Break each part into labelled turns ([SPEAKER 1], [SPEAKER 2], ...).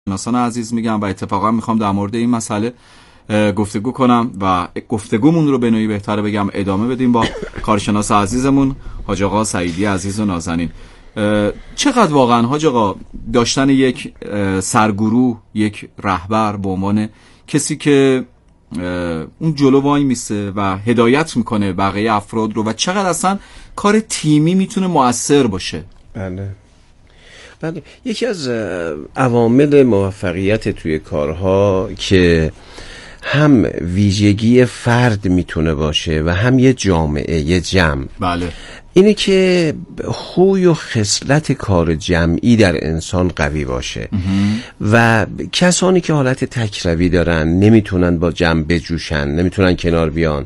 [SPEAKER 1] ناسان عزیز میگم و اتفاقا میخوام در مورد این مسئله گفتگو کنم و گفتگومون رو به نوعی بهتره بگم ادامه بدیم با کارشناس عزیزمون حاج آقا سعیدی عزیز و نازنین. چقدر واقعا حاج آقا داشتن یک سرگروه، یک رهبر به عنوان کسی که اون جلو وای میسته و هدایت میکنه بقیه افراد رو و چقدر اصلا کار تیمی میتونه مؤثر باشه؟
[SPEAKER 2] بله، یکی از عوامل موفقیت توی کارها که هم ویژگی فرد میتونه باشه و هم یه جامعه، یه جمع،
[SPEAKER 1] بله،
[SPEAKER 2] اینه که خوی و خصلت کار جمعی در انسان قوی باشه و کسانی که حالت تکروی دارن نمیتونن با جمع بجوشن، نمیتونن کنار بیان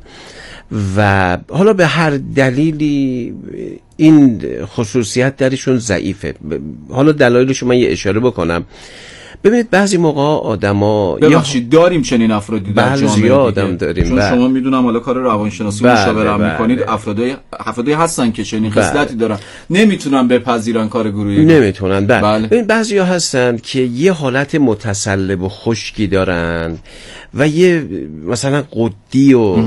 [SPEAKER 2] و حالا به هر دلیلی این خصوصیت درشون ضعیفه. حالا دلایلش من یه اشاره بکنم. ببینید بعضی موقع آدما
[SPEAKER 1] ببخشید داریم چنین افرادی در جامعه،
[SPEAKER 2] زیاد هم داریم،
[SPEAKER 1] چون شما میدونم حالا کار روانشناسی مشاوره میکنید، افرادی هستن که چنین خصلتی دارن، نمیتونن بپذیرن کار گروهی،
[SPEAKER 2] نمیتونن. ببین بعضیا هستن که یه حالت متسلب و خشکی دارن و یه مثلا قدی و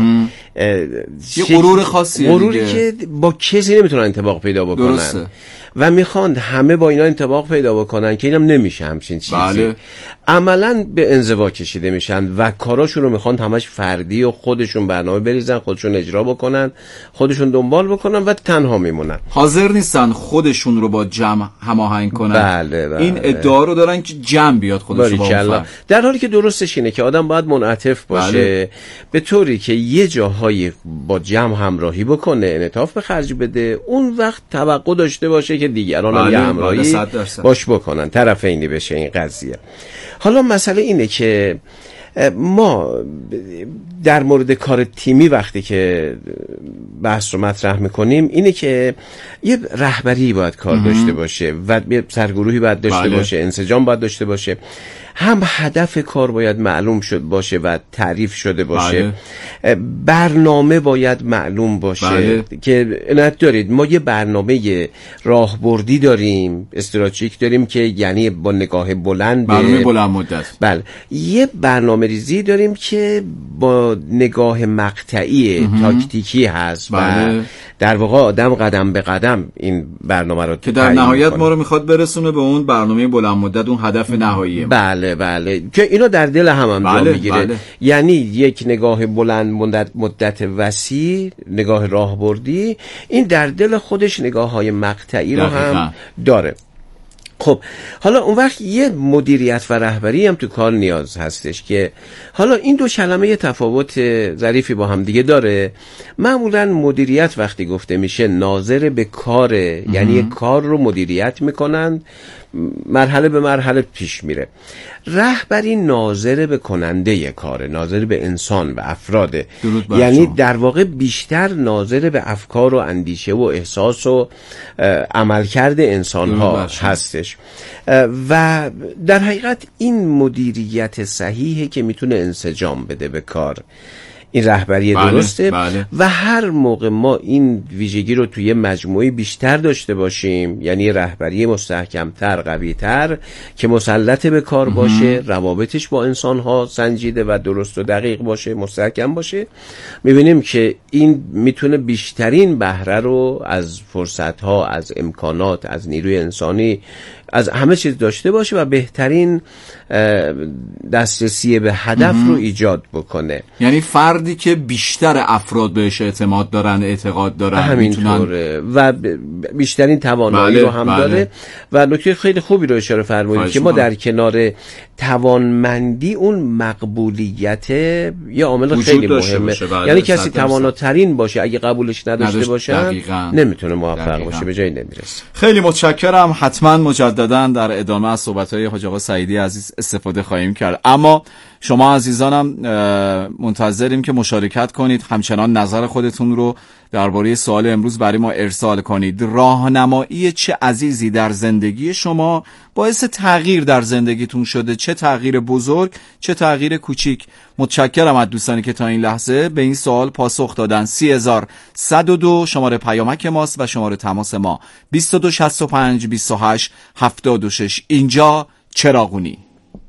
[SPEAKER 1] یه غرور خاصیه،
[SPEAKER 2] غروری که با کسی نمیتونن انطباق پیدا بکنن.
[SPEAKER 1] درسته.
[SPEAKER 2] و میخوان همه با اینا انطباق پیدا بکنن که اینم نمیشه همچین چیزی.
[SPEAKER 1] بله.
[SPEAKER 2] عملاً به انزوا کشیده میشن و کاراشون رو میخوان همش فردی و خودشون برنامه بریزن، خودشون اجرا بکنن، خودشون دنبال بکنن و تنها میمونن.
[SPEAKER 1] حاضر نیستن خودشون رو با جمع هماهنگ کنن.
[SPEAKER 2] بله.
[SPEAKER 1] این ادعا رو دارن که جمع بیاد خودش رو با اون.
[SPEAKER 2] در حالی که درستش اینه که آدم باید منعطف باشه. بله. به طوری که یه جاهایی با جمع همراهی بکنه، انعطاف به خرج بده، اون وقت توقع داشته باشه که دیگران هم یه همراهی باش بکنن، طرفینی بشه این قضیه. حالا مسئله اینه که ما در مورد کار تیمی وقتی که بحث رو مطرح میکنیم اینه که یه رهبری باید کار داشته باشه و یه سرگروهی باید داشته باشه، انسجام باید داشته باشه، هم هدف کار باید معلوم شد باشه و تعریف شده باشه، برنامه باید معلوم باشه. که عنایت دارید ما یه برنامه راهبردی داریم، استراتژیک داریم که یعنی با نگاه بلند،
[SPEAKER 1] برنامه بلند مدت.
[SPEAKER 2] بله، یه برنامه ریزی داریم که با نگاه مقطعی تاکتیکی هست و در واقع آدم قدم به قدم این برنامه رو
[SPEAKER 1] که در نهایت ما رو میخواد برسونه به اون برنامه بلند مدت، اون هدف نهایی.
[SPEAKER 2] بله که اینو در دل هم جا میگیره. یعنی یک نگاه بلند مدت وسیع، نگاه راهبردی، این در دل خودش نگاه‌های مقطعی رو هم داره. خب حالا اون وقت یه مدیریت و رهبری هم تو کار نیاز هستش که حالا این دو کلمه تفاوت ظریفی با هم دیگه داره. معمولا مدیریت وقتی گفته میشه ناظر به کاره، یعنی کار رو مدیریت میکنن، مرحله به مرحله پیش میره. رهبری ناظر به کننده کاره، ناظر به انسان و افراده، یعنی در واقع بیشتر ناظر به افکار و اندیشه و احساس و عملکرد انسان ها هستش و در حقیقت این مدیریت صحیحه که میتونه انسجام بده به کار. این رهبری درسته. و هر موقع ما این ویژگی رو توی مجموعه بیشتر داشته باشیم، یعنی رهبری مستحکمتر، قویتر که مسلط به کار باشه، روابطش با انسان‌ها سنجیده و درست و دقیق باشه، مستحکم باشه، می‌بینیم که این میتونه بیشترین بهره رو از فرصت‌ها، از امکانات، از نیروی انسانی، از همه چیز داشته باشه و بهترین دسترسی به هدف رو ایجاد بکنه.
[SPEAKER 1] یعنی فردی که بیشتر افراد بهش اعتماد دارن، اعتقاد دارن،
[SPEAKER 2] همینطوره و بیشترین توانایی رو هم داره. و نکته خیلی خوبی رو اشاره فرمودید که ما در کنار توانمندی اون مقبولیت یه عامل خیلی مهمه. یعنی کسی تواناترین باشه اگه قبولش نداشته باشه نمیتونه موفق باشه، به جایی نمیرسه.
[SPEAKER 1] خیلی متشکرم. حتما مجددا در ادامه از صحبت‌های حاج آقا سعیدی عزیز استفاده خواهیم کرد. اما شما عزیزانم منتظریم که مشارکت کنید، همچنان نظر خودتون رو درباره سوال امروز برای ما ارسال کنید. راهنمایی چه عزیزی در زندگی شما باعث تغییر در زندگیتون شده، چه تغییر بزرگ، چه تغییر کوچیک؟ متشکرم از دوستانی که تا این لحظه به این سوال پاسخ دادن. 30102 شماره پیامک ماست و شماره تماس ما 2265 28 76. اینجا چراغونی.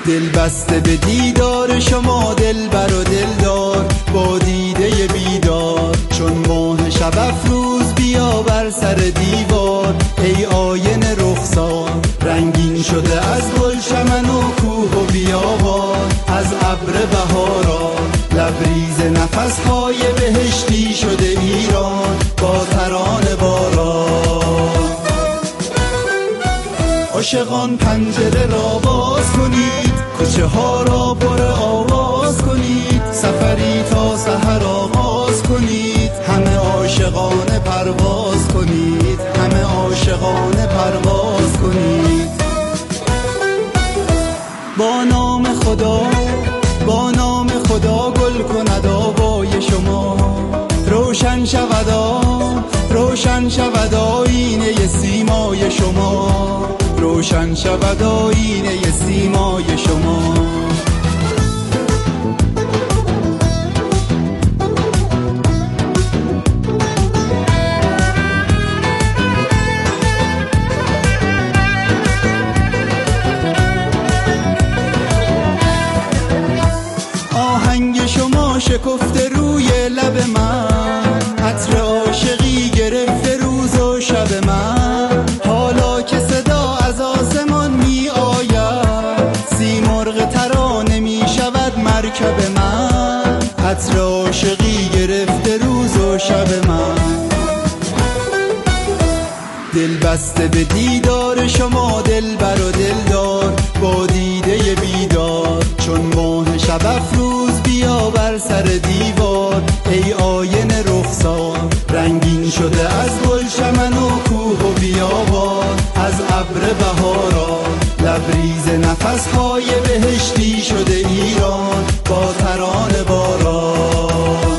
[SPEAKER 3] دل بسته به دیدار شما دلبر و دلدار، با دیده بیدار چون ماه شب افروز بیا بر سر دیوار. ای آینه رخسار رنگین شده از گل چمن و کوه و بیابان، از ابر بهاران لبریز نفس‌های بهشتی شده ایران با ترانه باران. عاشقان پنجره را باز کنید، کوچه ها را پر آواز کنید، سفری تا سحر آغاز کنید، همه عاشقانه پرواز کنید، همه عاشقانه پرواز کنید. با نام خدا، با نام خدا گل کند آوای شما، روشن شود روشن شود آینه سیمای شما، روشن شود آینه سیمای شما. آهنگ شما شکفته روی لب من، عطر عاشقی گرفته روز و شب من، حالا که صدا از آسمان می آید، سیمرغ ترانه می شود مرکب من، عطر عاشقی گرفته روز و شب من. دل بسته به دیدار شما دلبر و دلدار، با دیده بیدار چون ماه شب افروز بیا بر سر دیوار. ای آینه رخسار رنگین شده از گل چمن و کوه و بیابان، از ابر بهاران لبریز نفس‌های بهشتی شده ایران با ترانه باران.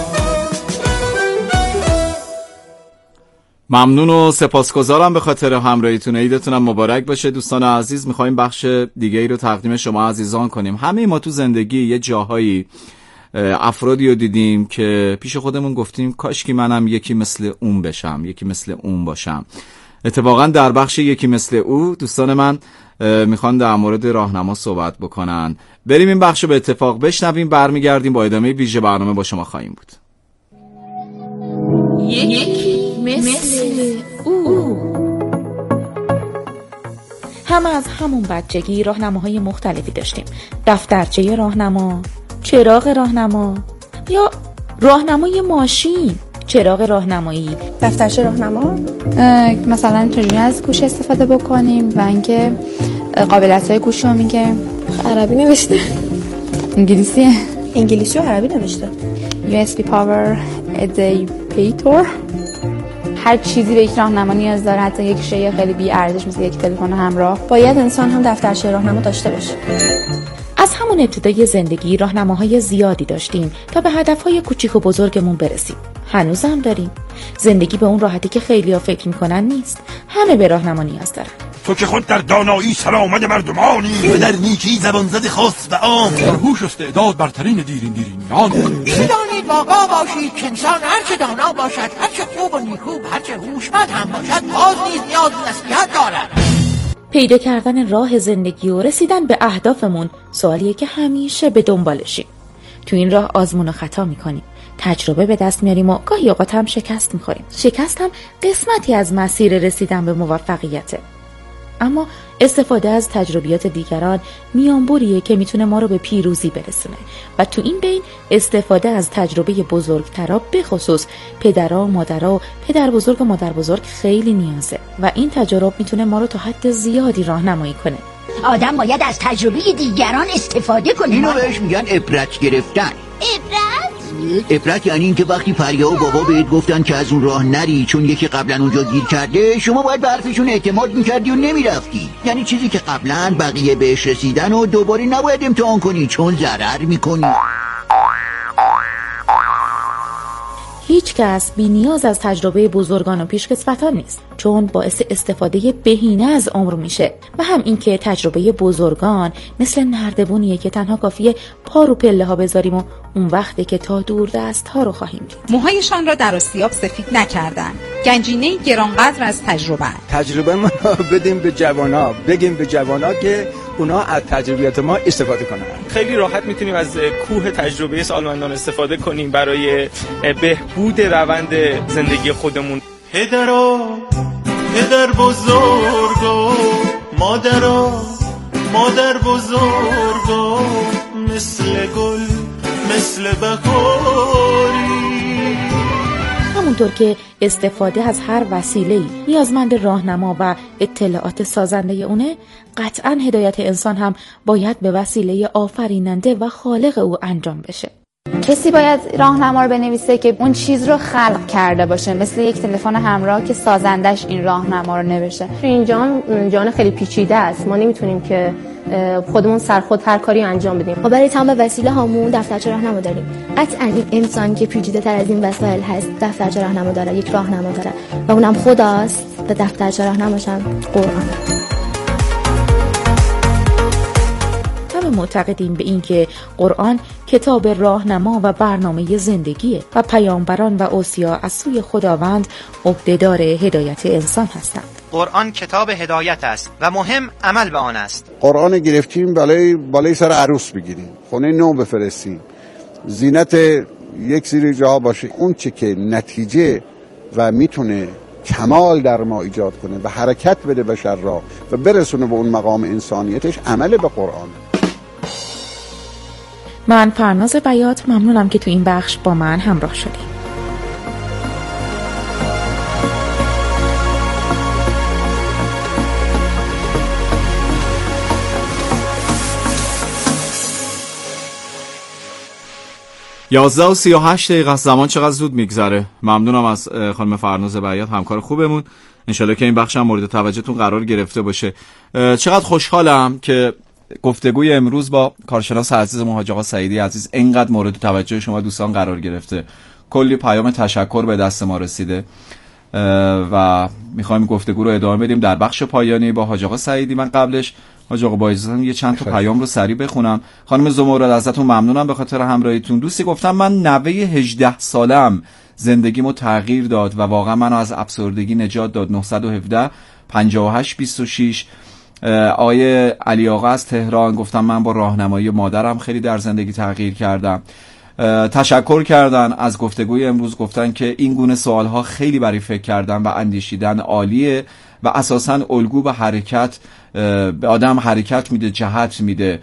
[SPEAKER 1] ممنون و سپاسگزارم به خاطر همراهیتون. عیدتونم مبارک باشه دوستان عزیز. میخوایم بخش دیگه ای رو تقدیم شما عزیزان کنیم. همه ما تو زندگی یه جاهایی افرادی رو دیدیم که پیش خودمون گفتیم کاش که منم یکی مثل اون بشم، یکی مثل اون باشم. اتفاقا در بخش یکی مثل او دوستان من میخوان در مورد راهنما صحبت بکنن. بریم این بخش رو به اتفاق بشنویم، برمیگردیم با ادامه ویژه برنامه با شما خواهیم بود.
[SPEAKER 4] یکی مثل او. همه از همون بچگی راهنماهای مختلفی داشتیم. دفترچه راهنما، چراغ راهنما یا راهنمای ماشین، چراغ راهنمایی.
[SPEAKER 5] دفترچه راهنما مثلا چجوری از گوش استفاده بکنیم و اینکه قابلیت‌های گوش رو میگه.
[SPEAKER 6] عربی نوشته.
[SPEAKER 5] انگلیسیه.
[SPEAKER 6] انگلیسی و عربی نوشته.
[SPEAKER 5] USB power adapter. هر چیزی به یک راهنما نیاز داره، حتی یک شی خیلی بی ارزش مثل یک تلفن همراه.
[SPEAKER 6] باید انسان هم دفترچه راهنما داشته باشه.
[SPEAKER 4] از همون ابتدای زندگی راهنماهای زیادی داشتیم تا به هدفهای کوچیک و بزرگمون برسیم. هنوزم داریم. زندگی به اون راحتی که خیلی‌ها فکر می‌کنن نیست. همه به راهنما نیاز دارن.
[SPEAKER 7] تو که خود در دانایی سرآمد مردمانی و در نیکی زبان زد خاص و عام، در هوش استعداد برترین دیرینیان.
[SPEAKER 8] بدانید واقع باشید که انسان هرچه دانا باشد، هرچه خوب و نیکو، هرچه هوشمند هم باشد، باز نیز نیاز به نصیحت دارد.
[SPEAKER 4] پیدا کردن راه زندگی و رسیدن به اهدافمون سوالیه که همیشه به دنبالشیم. تو این راه آزمون و خطا میکنیم، تجربه به دست میاریم و گاهی اوقات هم شکست میخوریم. شکست هم قسمتی از مسیر رسیدن به موفقیته. اما استفاده از تجربیات دیگران میانبریه که میتونه ما رو به پیروزی برسونه و تو این بین استفاده از تجربه بزرگترا، به خصوص پدرها و مادرها و پدر بزرگ و مادر بزرگ خیلی نیازه و این تجربه میتونه ما رو تا حد زیادی راهنمایی کنه.
[SPEAKER 9] آدم باید از تجربه دیگران استفاده کنه.
[SPEAKER 10] اینو بهش میگن عبرت گرفتن. عبرت یعنی این که وقتی پریا و بابا بهت گفتن که از اون راه نری چون یکی قبلا اونجا گیر کرده، شما باید به حرفشون اعتماد میکردی و نمیرفتی. یعنی چیزی که قبلا بقیه بهش رسیدن و دوباره نباید امتحان کنی چون ضرر میکنی.
[SPEAKER 4] هیچ کس بی نیاز از تجربه بزرگان و پیشکسوتان نیست، چون باعث استفاده بهینه از عمر میشه و هم این که تجربه بزرگان مثل نردبونیه که تنها کافیه پا رو پله ها بذاریم و اون وقته که تا دور دست ها رو خواهیم دید.
[SPEAKER 11] موهایشان را در آسیاب سفید نکردن، گنجینه گرانقدر از تجربه.
[SPEAKER 12] تجربه ما بدیم به جوانا، بگیم به جوانا که اونا از تجربیات ما استفاده کنن.
[SPEAKER 13] خیلی راحت میتونیم از کوه تجربه سالمندان استفاده کنیم برای بهبود روند زندگی خودمون.
[SPEAKER 3] پدر بزرگا، مادر بزرگا، مثل گل مثل بهاری.
[SPEAKER 4] همونطور که استفاده از هر وسیله‌ای نیازمند راهنما و اطلاعات سازنده اونه، قطعاً هدایت انسان هم باید به وسیله آفریننده و خالق او انجام بشه.
[SPEAKER 5] کسی باید راهنما رو بنویسه که اون چیز رو خلق کرده باشه، مثل یک تلفن همراه که سازندش این راهنما رو نوشته.
[SPEAKER 6] این جان خیلی پیچیده است، ما نمیتونیم که خودمون سرخود هر کاری انجام بدیم.
[SPEAKER 14] ما برای تمام وسیله هامون دفترچه راهنما داریم. قطعاً این انسان که پیچیده تر از این وسایل هست دفترچه راهنما داره، یک راهنما داره و اونم خداست و دفترچه راهنماش هم قرآن.
[SPEAKER 4] معتقدیم به این که قرآن کتاب راهنما و برنامه زندگیه و پیامبران و اوصیا از سوی خداوند عهده‌دار هدایت انسان هستند.
[SPEAKER 15] قرآن کتاب هدایت است و مهم عمل به آن است.
[SPEAKER 16] قرآن گرفتیم بالای سر عروس بگیریم، خونه نو بفرستیم، زینت یک سری جا باشه. اون چه که نتیجه و میتونه کمال در ما ایجاد کنه و حرکت بده بشر را و برسونه به اون مقام انسانیتش، عمل به قرآن.
[SPEAKER 4] من فرناز بیات ممنونم که تو این بخش با من همراه شدید.
[SPEAKER 1] 11:38 است. زمان چقدر زود میگذره. ممنونم از خانم فرناز بیات، همکار خوبمون. انشالله که این بخش هم مورد توجهتون قرار گرفته باشه. چقدر خوشحالم که گفتگوی امروز با کارشناس عزیزمون حاج آقا سعیدی عزیز اینقدر مورد توجه شما دوستان قرار گرفته. کلی پیام تشکر به دست ما رسیده و میخوایم گفتگو رو ادامه بدیم در بخش پایانی با حاج آقا سعیدی. من قبلش حاج آقا با اجازهتون یه چند تا پیام رو سریع بخونم. خانم زمرد ازتون ممنونم به خاطر همراهیتون. دوستی گفتم من نوه 18 سالم زندگیمو تغییر داد و واقعا منو از افسردگی نجات داد. 917 58 26. آقای علی آقا از تهران گفتم من با راهنمایی مادرم خیلی در زندگی تغییر کردم. تشکر کردن از گفتگوی امروز، گفتن که این گونه سوالها خیلی برای فکر کردن و اندیشیدن عالیه و اساساً الگو به حرکت به آدم حرکت میده، جهت میده.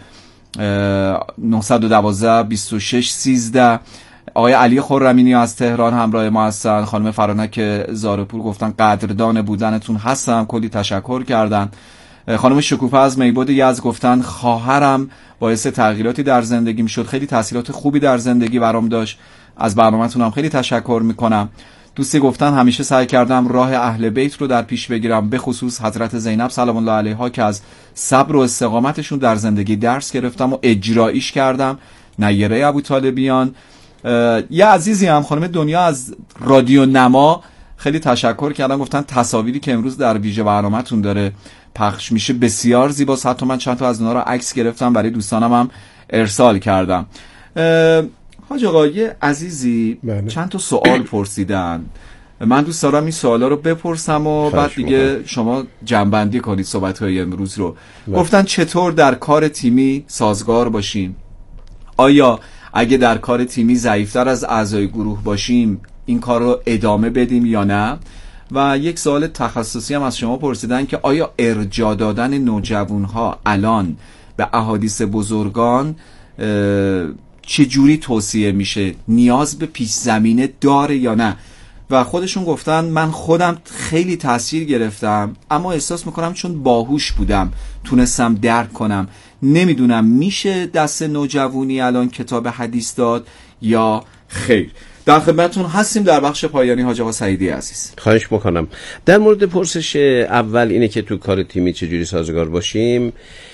[SPEAKER 1] 912 26 13. آقای علی خرمینی از تهران همراه ما هستن. خانم فرانک زارپور گفتن قدردان بودنتون هستم، کلی تشکر کردن. خانم شکوفه از میبود یزد گفتن خواهرم باعث تغییراتی در زندگیم شد، خیلی تاثیرات خوبی در زندگی برام داشت، از برنامه‌تون هم خیلی تشکر میکنم. دوستی گفتن همیشه سعی کردم راه اهل بیت رو در پیش بگیرم، به خصوص حضرت زینب سلام الله علیها که از صبر و استقامتشون در زندگی درس گرفتم و اجراییش کردم. نیره ابوطالبیان. یه عزیزی هم خانم دنیا از رادیو نما خیلی تشکر کردن، گفتن تصاویری که امروز در ویژه برنامه‌تون داره پخش میشه بسیار زیباست، حتی من چند تا از اونها رو عکس گرفتم برای دوستانم هم ارسال کردم. حاج آقا یه عزیزی چند تا سوال پرسیدن، من دوست دارم این سوالا رو بپرسم و بعد دیگه شما جنبندی کنید صحبت‌های امروز رو. گفتن چطور در کار تیمی سازگار باشیم؟ آیا اگه در کار تیمی ضعیف‌تر از اعضای گروه باشیم این کار رو ادامه بدیم یا نه؟ و یک سوال تخصصی هم از شما پرسیدن که آیا ارجاع دادن نوجوانها الان به احادیث بزرگان چجوری توصیه میشه؟ نیاز به پیش زمینه داره یا نه؟ و خودشون گفتن من خودم خیلی تاثیر گرفتم اما احساس میکنم چون باهوش بودم تونستم درک کنم. نمیدونم میشه دست نوجوانی الان کتاب حدیث داد یا خیر. در خدمتتون هستیم در بخش پایانی حاج آقا سعیدی عزیز.
[SPEAKER 2] خواهش میکنم. در مورد پرسش اول اینه که تو کار تیمی چجوری سازگار باشیم،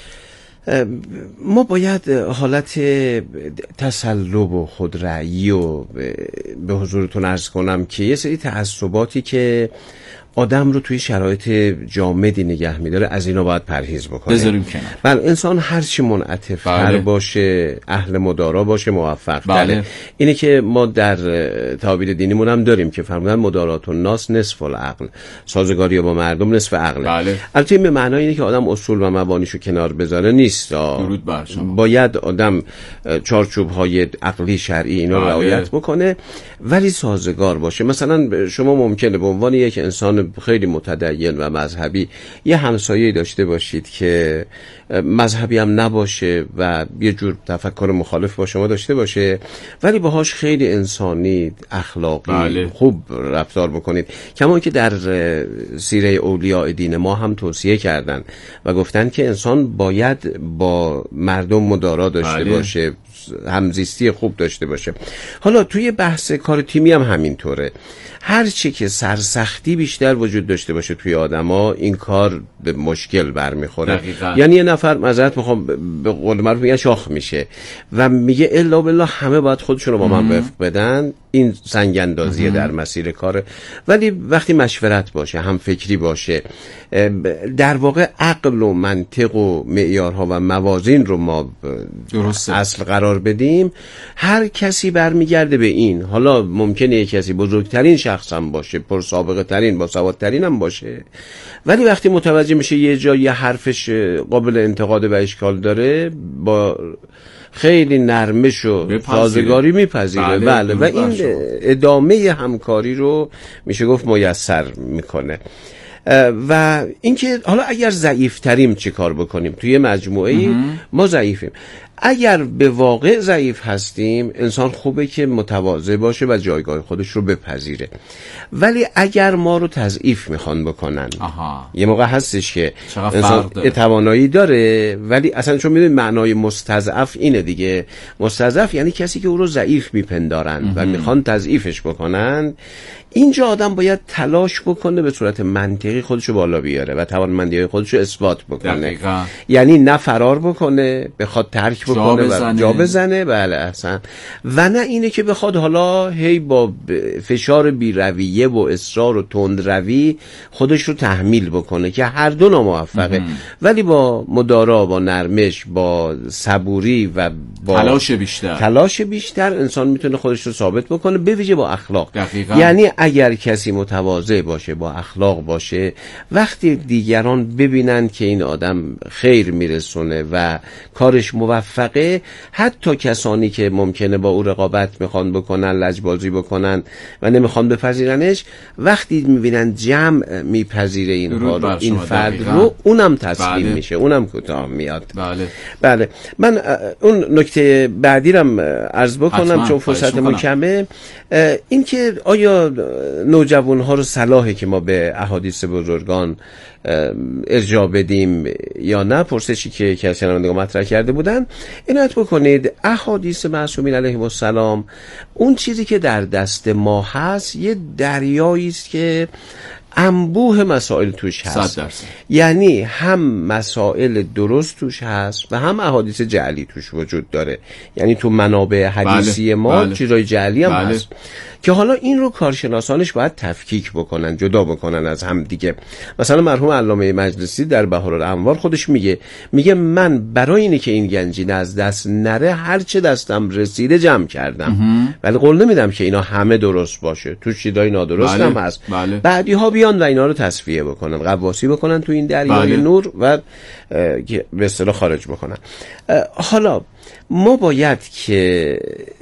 [SPEAKER 2] ما باید حالت تسلب و خودرأیی و به حضورتون عرض کنم که یه سری تعصباتی که آدم رو توی شرایط جامدی نگه میداره، از اینا باید پرهیز بکنه.
[SPEAKER 1] بذاریم کنار.
[SPEAKER 2] بله، انسان هر چی منعطف‌تر باشه، اهل مدارا باشه، موفق‌تره. اینه که ما در تعابیر دینیمون هم داریم که فرمودن مدارات الناس نصف العقل، سازگاری با مردم نصف عقل. البته این به معنای اینه که آدم اصول و مبانیشو کنار بذاره نیست.
[SPEAKER 1] درود بر شما.
[SPEAKER 2] باید آدم چارچوب‌های عقلی شرعی اینا رو رعایت بکنه، ولی سازگار باشه. مثلا شما ممکنه به عنوان یک انسان خیلی متدین و مذهبی یه همسایه‌ای داشته باشید که مذهبی هم نباشه و یه جور تفکر مخالف با شما داشته باشه، ولی باهاش خیلی انسانی، اخلاقی خوب رفتار بکنید. کما که در سیره اولیاء دین ما هم توصیه کردن و گفتن که انسان باید با مردم مدارا داشته باشه، همزیستی خوب داشته باشه. حالا توی بحث کار تیمی هم همینطوره. هر چی که سرسختی بیشتر وجود داشته باشه توی آدما، این کار به مشکل برمیخوره. یعنی یه نفر معذرت میخوام به قول معروف میگن شاخ میشه و میگه الا بالله همه باید خودشون رو با من وفق بدن. این سنگ اندازیه در مسیر کاره. ولی وقتی مشورت باشه، هم فکری باشه، در واقع عقل و منطق و معیارها و موازین رو ما اصل قرار بدیم، هر کسی برمیگرده به این. حالا ممکنه یک کسی بزرگترین شخص هم باشه، پرسابقه ترین، با سوادترین هم باشه، ولی وقتی متوجه میشه یه جا یه حرفش قابل انتقاد و اشکال داره، با خیلی نرمش و سازگاری میپذیره. بله. و این ادامه همکاری رو میشه گفت میسر میکنه. و اینکه حالا اگر ضعیفتریم چی کار بکنیم؟ توی مجموعه ما ضعیفیم. اگر به واقع ضعیف هستیم، انسان خوبه که متواضع باشه و جایگاه خودش رو بپذیره. ولی اگر ما رو تضعیف میخوان بکنن، یه موقع هستش که انسان توانایی داره، ولی اصلا چون میدونید معنای مستضعف اینه دیگه. مستضعف یعنی کسی که او رو ضعیف میپندارن و میخوان تضعیفش بکنن. اینجا آدم باید تلاش بکنه به صورت منطقی خودش رو بالا بیاره و توانمندی‌های خودش رو اثبات بکنه.
[SPEAKER 1] دقیقا.
[SPEAKER 2] یعنی نه فرار بکنه، بخواد ترک بکنه و جا بزنه. بله احسن. و نه اینه که بخواد حالا هی با فشار بی‌رویه و اصرار و تندروی خودش رو تحمیل بکنه که هر دو ناموفقه. ولی با مدارا، با نرمش، با صبوری و با تلاش بیشتر انسان میتونه خودش رو ثابت بکنه، به ویژه با اخلاق.
[SPEAKER 1] دقیقا.
[SPEAKER 2] یعنی اگر کسی متواضع باشه، با اخلاق باشه، وقتی دیگران ببینن که این آدم خیر میرسونه و کارش موفقه، حتی کسانی که ممکنه با او رقابت میخوان بکنن، لجبازی بکنن و نمیخوان بپذیرنش، وقتی میبینن جمع میپذیره این فرد رو، اونم تسلیم میشه، اونم کوتاه میاد. بله. من اون نکته بعدی رم عرض بکنم چون فرصت کمه. این که آیا نوجوانها رو صلاحه که ما به احادیث بزرگان ارجاع بدیم یا نه، پرسشی که کسی شنوندگان مطرح کرده بودن. عنایت بکنید احادیث معصومین علیهم السلام، اون چیزی که در دست ما هست یه دریایی است که انبوه مسائل توش هست. یعنی هم مسائل درست توش هست و هم احادیث جعلی توش وجود داره. یعنی تو منابع حدیثی ما چیزای جعلی هم هست که حالا این رو کارشناسانش باید تفکیک بکنن، جدا بکنن از هم دیگه. مثلا مرحوم علامه مجلسی در بهارالانوار خودش میگه من برای اینه که این گنجینه از دست نره هر چه دستم رسیده جمع کردم، ولی قول نمیدم که اینا همه درست باشه، تو چیزای نادرست هم هست. بعدی ها بیان و اینا رو تصفیه بکنن، قواسی بکنن تو این دریای نور و به اصطلاح خارج بکنن. حالا ما باید که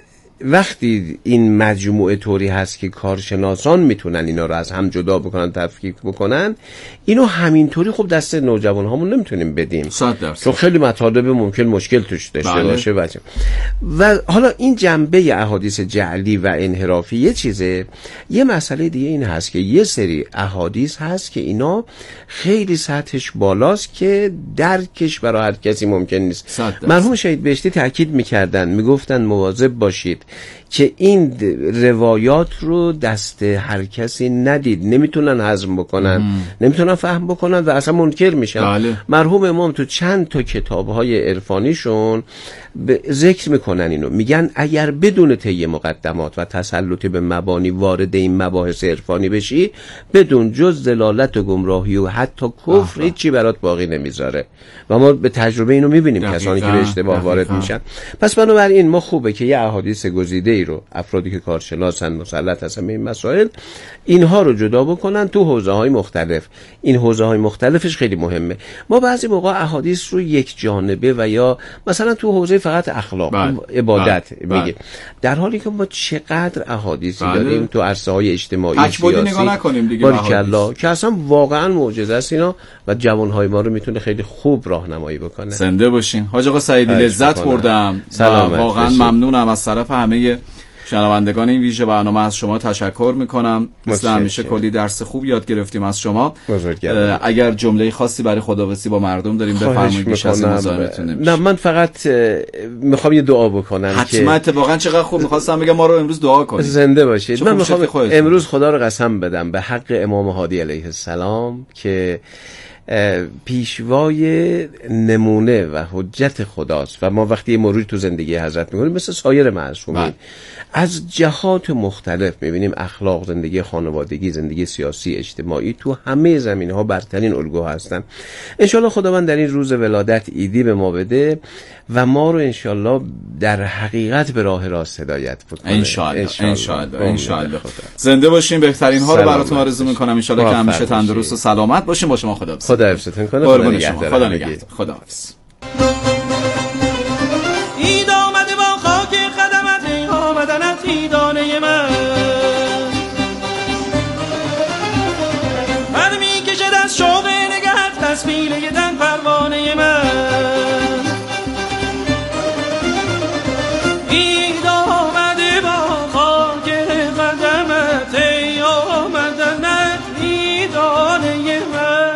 [SPEAKER 2] وقتی این مجموعه طوری هست که کارشناسان میتونن اینا رو از هم جدا بکنن، تفکیک بکنن، اینو همینطوری خب دست نوجوان هامون نمیتونیم بدیم، چون خیلی مطالب ممکن مشکل توش داشته باشه. و حالا این جنبه احادیث جعلی و انحرافی یه چیزه. یه مسئله دیگه این هست که یه سری احادیث هست که اینا خیلی سطحش بالاست که درکش برای هر کسی ممکن نیست. مرحوم شهید بهشتی تاکید میکردن، میگفتن مواظب باشید که این روایات رو دست هر کسی ندید، نمیتونن هضم بکنن، نمیتونن فهم بکنن و اصلا منکر میشن. مرحوم امام تو چند تا کتاب‌های عرفانیشون ذکر میکنن اینو، میگن اگر بدون طی مقدمات و تسلط به مبانی وارد این مباحث عرفانی بشی، بدون جز دلالت و گمراهی و حتی کفر هیچی برات باقی نمیذاره و ما به تجربه اینو میبینیم کسانی که به اشتباه وارد میشن. پس بنابراین ما خوبه که یه احادیث گزیده ای رو افرادی که کارشناسن مسلط هستن به این مسائل اینها رو جدا بکنن تو حوزه‌های مختلف. این حوزه‌های مختلفش خیلی مهمه. ما بعضی موقع احادیث رو یک جانبه و یا مثلا تو حوزه فقط اخلاق عبادت میگه، در حالی که ما چقدر احادیثی داریم تو عرصه‌های اجتماعی سیاسی
[SPEAKER 1] نگاه نکنیم دیگه
[SPEAKER 2] باریکالله که اصلا واقعا معجزه است اینا و جوانهای ما رو میتونه خیلی خوب راهنمایی بکنه.
[SPEAKER 1] زنده باشین حاج آقا سعیدی، لذت بردم، واقعا ممنونم از طرف همه شنوندگان این ویژه برنامه. از شما تشکر میکنم، مثل همیشه کلی درس خوب یاد گرفتیم از شما. اگر جمله خاصی برای خداحافظی با مردم داریم بفرمایید، بیش از این مزاحمتون نمیشه.
[SPEAKER 2] نه من فقط میخوام یه دعا بکنم
[SPEAKER 1] حتما. اتفاقا چقدر خوب میخواستم بگم ما رو امروز دعا کنید.
[SPEAKER 2] زنده باشید. من میخوام امروز خدا رو قسم بدم به حق امام هادی علیه السلام که پیشوای نمونه و حجت خداست و ما وقتی مروری تو زندگی حضرت میکنیم مثل سایر معصومین از جهات مختلف میبینیم اخلاق، زندگی خانوادگی، زندگی سیاسی، اجتماعی تو همه زمینه‌ها برترین الگوها هستن. انشالله خداوند در این روز ولادت ایدی به ما بده و ما رو انشالله در حقیقت به راه راست هدایت بکنه.
[SPEAKER 1] انشالله. زنده باشین، بهترین ها رو براتون آرزو میکنم. انشالله که همیشه تندرست و سلامت باشین. با شما خداحافظ.
[SPEAKER 2] خدا حفظتون کنه. خدا نگهدار.
[SPEAKER 1] خدا نگهدار. خداحافظ.
[SPEAKER 17] اید آمده با خاک قدمت، ای آمدنت ایدانه من، پر می کشد از شوق نگهت تصویله تن پروانه من. اید آمده با خاک قدمت، ای آمدنت ایدانه من،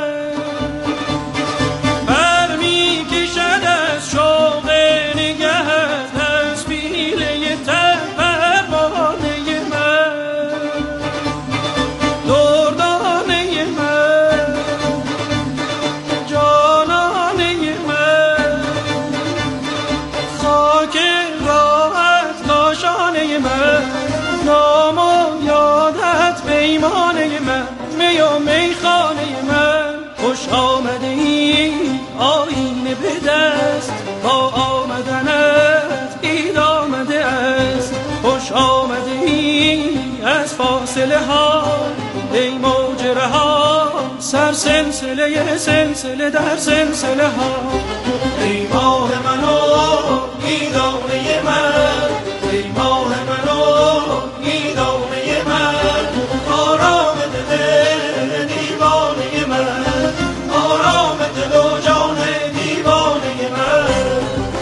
[SPEAKER 17] پیمانه من، می و میخانه من. خوش آمده ای آینه به دست، با آمدنت اید آمده است. خوش آمده ای از فاصله ها، ای موج رها، سر سلسله سلسله در سلسله ها. ای ماه منو ایدانه من، ای ماه منو ایدانه من، آرام دل دیوانه من، آرام دل و جان دیوانه من.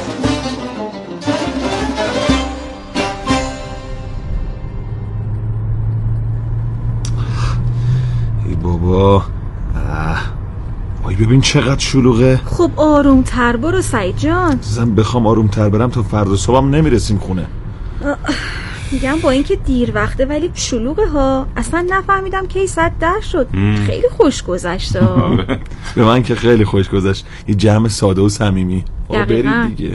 [SPEAKER 18] ای بابا، آی ببین چقدر شلوغه.
[SPEAKER 19] خب آروم تر برو سعید جان.
[SPEAKER 18] زن بخوام آروم تر برم تا فردا صبحم نمیرسیم خونه.
[SPEAKER 19] میگم با اینکه دیر وقته ولی شلوغه ها. اصلا نفهمیدم کی ساعت 10 شد. خیلی خوش گذشت.
[SPEAKER 18] به من که خیلی خوش گذشت. یه جمع ساده و صمیمی. برید دیگه.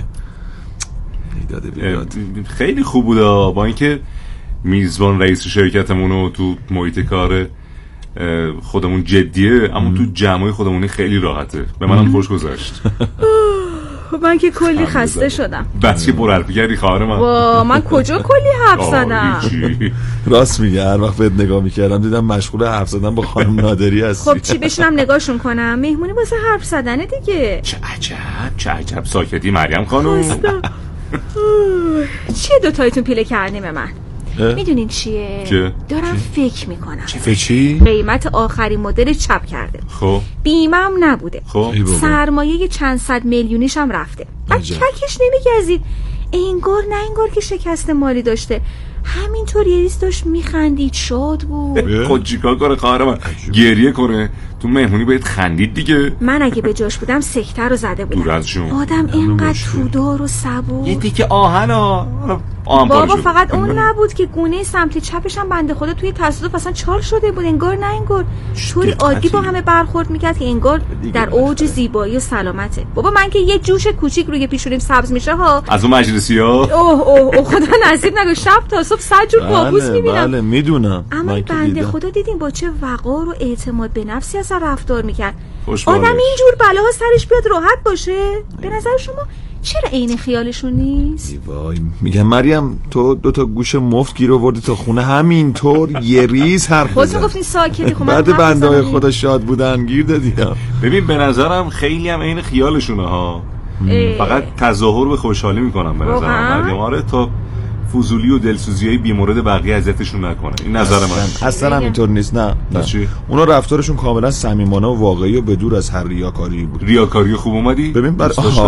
[SPEAKER 20] خیلی خوب بود با اینکه میزبان رئیس شرکتمونو تو محیط کار خودمون جدیه، اما تو جمعی خودمونی خیلی راحته. به منم خوش گذشت.
[SPEAKER 19] من که کلی خسته شدم.
[SPEAKER 20] بس که پرحرفی کردی خواهر من.
[SPEAKER 19] وا من کجا کلی حرف زدم؟
[SPEAKER 18] راست میگه، هر وقت بهت نگاه میکردم دیدم مشغول حرف زدن با خانم نادری هستی.
[SPEAKER 19] خب چی بشینم نگاهشون کنم؟ مهمونی واسه حرف زدنه دیگه.
[SPEAKER 20] چه عجب ساکتی مریم خانم.
[SPEAKER 19] چیه دوتایتون پیله کردیم به من؟ میدونین چیه؟
[SPEAKER 20] چه؟
[SPEAKER 19] دارم فکر میکنم.
[SPEAKER 20] چی؟
[SPEAKER 19] قیمت آخرین مدل چپ کرده.
[SPEAKER 20] خب
[SPEAKER 19] بیمم نبوده.
[SPEAKER 20] خب
[SPEAKER 19] سرمایه چند صد میلیونیش هم رفته. بعد کلکش نمیگزید. انگار نه انگار که شکست مالی داشته. همینطور یه ریز داشت میخندید، شاد بود.
[SPEAKER 20] خود چیکار کنه خواهر من؟ گریه کنه؟ تو مهمونی باید خندید دیگه.
[SPEAKER 19] من اگه به جاش بودم سکته رو زده بودم.
[SPEAKER 20] دور از جون.
[SPEAKER 19] آدم اینقدر تودار و صبور.
[SPEAKER 1] یه تیکه آهن
[SPEAKER 19] بابا فقط اون نبود که گونه سمت چپش هم بنده خدا توی تصادف اصلا چال شده بود، انگار نه انگار طوری عادی با همه برخورد میکرد که انگار در اوج زیبایی و سلامته. بابا من که یه جوش کوچیک روی پیشونیم سبز میشه ها
[SPEAKER 20] از اون مجلسی‌ها.
[SPEAKER 19] اوه خدا نصیب نگه، شب تا صبح 100 جور پاپوس میبینم.
[SPEAKER 18] بله میدونم.
[SPEAKER 19] اما بنده خدا دیدیم با چه وقار و اعتماد به نفسی اصلا رفتار میکرد. آدم اینجور بلاها سرش بیاد راحت باشه؟ به نظر شما چرا عین خیالشون نیست؟
[SPEAKER 18] وای میگم مریم تو 2 گوش مفت گیر آوردی تا خونه همینطور یه ریز حرف بزن.
[SPEAKER 19] خودتون گفتین ساکتی. خب
[SPEAKER 18] بعد بنده‌های خدا شاد بودن گیر دادی.
[SPEAKER 20] ببین به نظرم خیلی هم عین خیالشونه ها. فقط تظاهر به خوشحالی میکنم به نظرم مریم. آره تا فضولی و دلسوزیای بیمورد بقیه اذیتشون نکنه. این نظر من.
[SPEAKER 18] اصلا همینطور نیست. نه. اونا رفتارشون کاملا صمیمانه و واقعی و بدور از هر ریاکاری بود.
[SPEAKER 20] ریاکاری خوب اومدی؟
[SPEAKER 18] ببین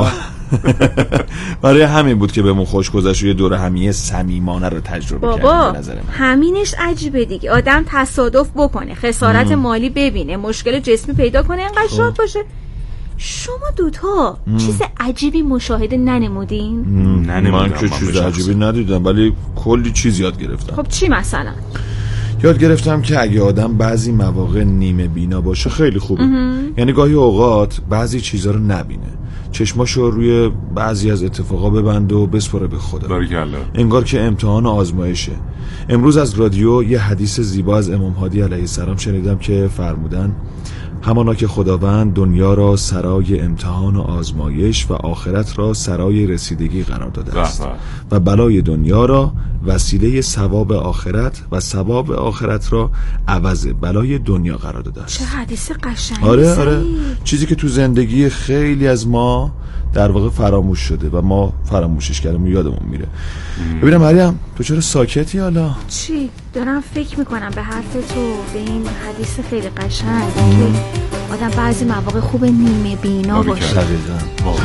[SPEAKER 18] برای همین بود که بهمون خوش گذشت و یه دوره همیه صمیمانه رو تجربه کردیم.
[SPEAKER 19] بابا همینش عجیبه دیگه، آدم تصادف بکنه، خسارت مالی ببینه، مشکل جسمی پیدا کنه، اینقدر شاد باشه. شما دوتا چیز عجیبی مشاهده ننمودین؟
[SPEAKER 18] من که چیز عجیبی ندیدم ولی کلی چیز یاد گرفتم.
[SPEAKER 19] خب چی مثلا؟
[SPEAKER 18] یاد گرفتم که اگه آدم بعضی مواقع نیمه بینا باشه خیلی خوبه. یعنی گاهی اوقات بعضی چیزا رو نبینه، چشماشو روی بعضی از اتفاقا ببنده و بسپره به خدا.
[SPEAKER 20] باریکالله.
[SPEAKER 18] انگار که امتحان و آزمایشه. امروز از رادیو یه حدیث زیبا از امام هادی علیه السلام شنیدم که فرمودن همانا که خداوند دنیا را سرای امتحان و آزمایش و آخرت را سرای رسیدگی قرار داده است و بلای دنیا را وسیله ثواب آخرت و ثواب آخرت را عوض بلای دنیا قرار داده است.
[SPEAKER 19] چه حدیث قشنگی.
[SPEAKER 18] آره چیزی که تو زندگی خیلی از ما در واقع فراموش شده و ما فراموشش کردیم و یادمون میره. ببینم مریم تو چرا ساکتی حالا؟
[SPEAKER 19] چی؟ دارم فکر میکنم به حرف تو، به این حدیث خیلی قشنگ که آدم بعضی مواقع خوب نیمه بینا باشه.
[SPEAKER 18] دقیقاً.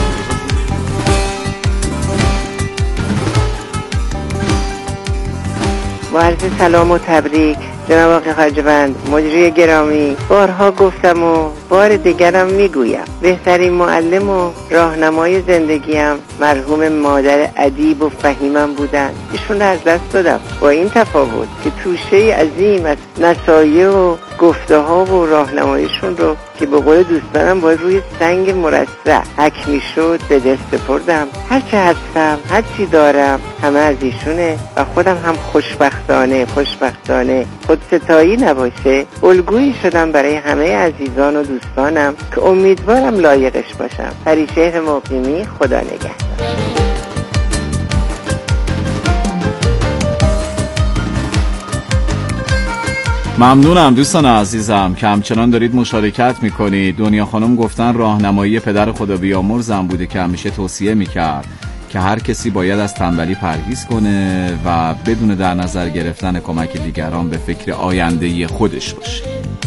[SPEAKER 21] با عرض سلام و تبریک جناب آقای خواجه‌بند، مجری گرامی، بارها گفتم و بار دیگرم میگویم بهترین معلم و راهنمای زندگیم مرحوم مادر ادیب و فهیمم بودن. ایشون از دست دادم با این تفاوت که توشه عظیم از نصایح و گفته ها و راهنماییشون رو که به قول دوستانم باید روی سنگ مرصع حک میشد به دست سپردم. هرچه هستم هرچی دارم همه از ایشونه و خودم هم خوشبختانه خودستایی نباشه الگویی شدم برای همه عزیزان و دوستانم که امیدوارم لایقش باشم. پریشهر مقیمی، خدا نگهدار.
[SPEAKER 1] ممنونم دوستان عزیزم که همچنان دارید مشارکت میکنید. دنیا خانم گفتن راهنمایی پدر خدا بیامرزم بوده که همیشه توصیه میکرد که هر کسی باید از تنبلی پرهیز کنه و بدون در نظر گرفتن کمک دیگران به فکر آینده خودش باشه.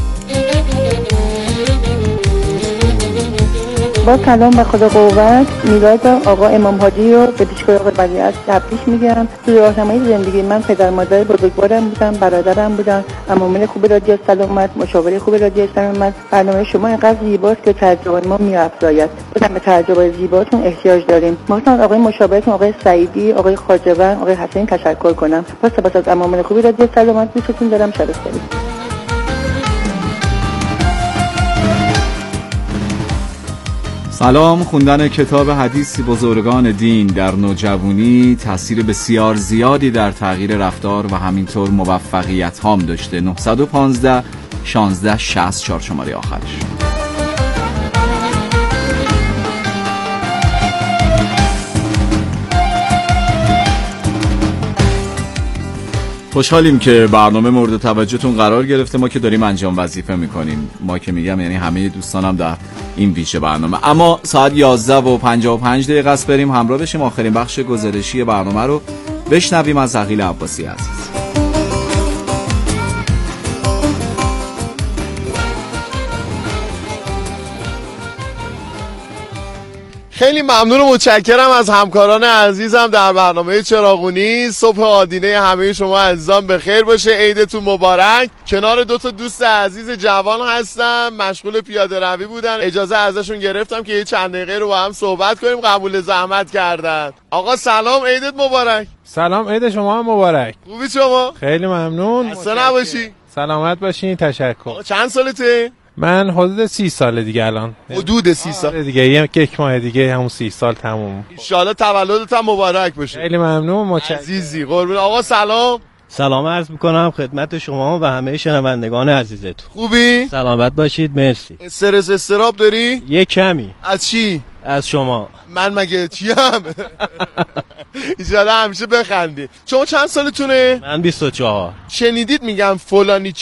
[SPEAKER 22] با سلام به خدا قوت، میلاد آقا امام هادی رو به پیشگاه آقای ولیعصر تبریک میگم. تو راهنمای زندگی من پدر مادر بزرگوارم بودن، برادرم بودن، عوامل خوب رادیو سلامت، مشاوره خوب رادیو سلامت. برنامه شما اینقدر زیباست که تجربه ما میافزاید. بازم به تجربه زیباتون احتیاج داریم. مثلا آقای مشاورتون آقای سعیدی، آقای خواجه‌بند، آقای حسین تشکر کنم. با سپاس از عوامل خوب رادیو سلامت، دوستتون دارم. شب بخیر.
[SPEAKER 1] سلام. خوندن کتاب حدیث بزرگان دین در نوجوانی تأثیر بسیار زیادی در تغییر رفتار و همینطور موفقیت هام داشته. 915 16 64 شماره آخرش. خوشحالیم که برنامه مورد توجهتون قرار گرفته. ما که داریم انجام وظیفه میکنیم، ما که میگم یعنی همه دوستانم در این ویژه برنامه. اما ساعت 11:55 است. بریم همراه بشیم آخرین بخش گزارشی برنامه رو بشنویم از عقیل عباسی عزیز.
[SPEAKER 7] خیلی ممنون و متشکرم از همکاران عزیزم در برنامه چراغونی. صبح آدینه همه شما عزیزان بخیر باشه، عیدتون مبارک. کنار 2 تا دوست عزیز جوان هستم، مشغول پیاده روی بودن، اجازه ازشون گرفتم که یه چند دقیقه رو با هم صحبت کنیم، قبول زحمت کردن. آقا سلام، عیدت مبارک.
[SPEAKER 8] سلام، عید شما هم مبارک.
[SPEAKER 7] خوبی شما؟
[SPEAKER 8] خیلی ممنون.
[SPEAKER 7] خسته نباشی.
[SPEAKER 8] سلامت باشین. تشکر.
[SPEAKER 7] چند سالته؟
[SPEAKER 8] من حدود 30 سال دیگه الان.
[SPEAKER 7] حدود 30 سال
[SPEAKER 8] دیگه، یک ماه دیگه همون 30 سال تموم.
[SPEAKER 7] ان شاءالله تولدت هم مبارک باشه.
[SPEAKER 8] خیلی ممنون، متشکرم.
[SPEAKER 7] عزیزی قربون. آقا سلام.
[SPEAKER 23] سلام عرض میکنم خدمت شما و همه شنوندگان عزیزتون.
[SPEAKER 7] خوبی؟
[SPEAKER 23] سلامت باشید، مرسی.
[SPEAKER 7] استرس استراب داری؟
[SPEAKER 23] یه کمی.
[SPEAKER 7] از چی؟
[SPEAKER 23] از شما.
[SPEAKER 7] من مگه چیم؟ ایشالا همیشه بخندی. شما چند سالتونه؟
[SPEAKER 23] من 24.
[SPEAKER 7] شنیدید میگم فلانی